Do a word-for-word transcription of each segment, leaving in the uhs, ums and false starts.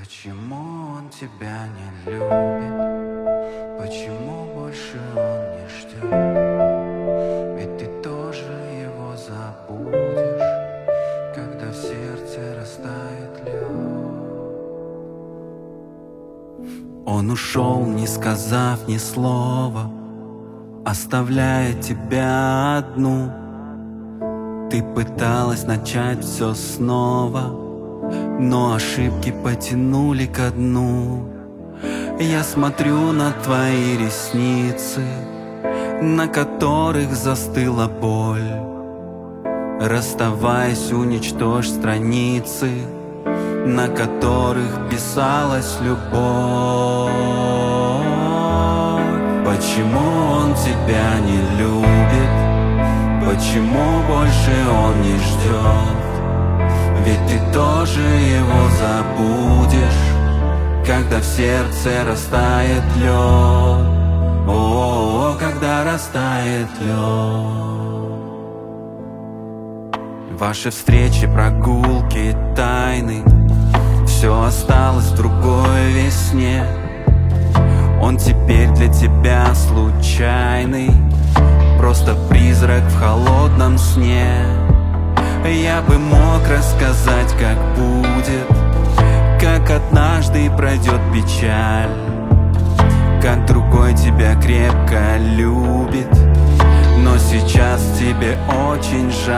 Почему он тебя не любит? Почему больше он не ждет? Ведь ты тоже его забудешь, когда в сердце растает лед. Он ушел, не сказав ни слова, оставляя тебя одну. Ты пыталась начать все снова, но ошибки потянули ко дну. Я смотрю на твои ресницы, на которых застыла боль. Расставаясь, уничтожь страницы, на которых писалась любовь. Почему он тебя не любит? Почему больше он не ждет? Ведь ты тоже его забудешь, когда в сердце растает лед. О, когда растает лед. Ваши встречи, прогулки, тайны, все осталось в другой весне. Он теперь для тебя случайный, просто призрак в холодном сне. Я бы мог рассказать, как будет, как однажды пройдет печаль, как другой тебя крепко любит, но сейчас тебе очень жаль.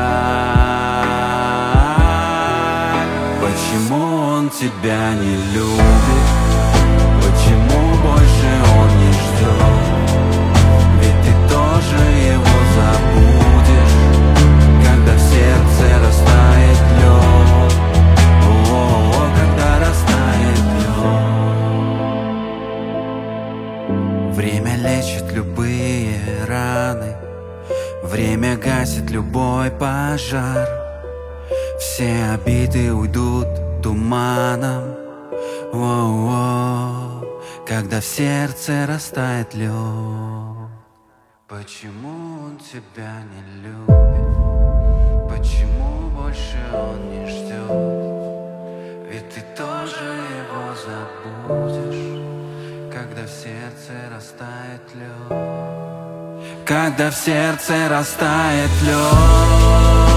Почему он тебя не любит? Почему больше он не ждет? Ведь ты тоже его забудешь, когда в сердце растает лед. О, когда растает лед. Время лечит любые раны, время гасит любой пожар. Все обиды уйдут туманом. О-о-о, когда в сердце растает лед. Почему он тебя не любит? Почему больше он не ждет? Ведь ты тоже его забудешь, когда в сердце растает лед. Когда в сердце растает лед.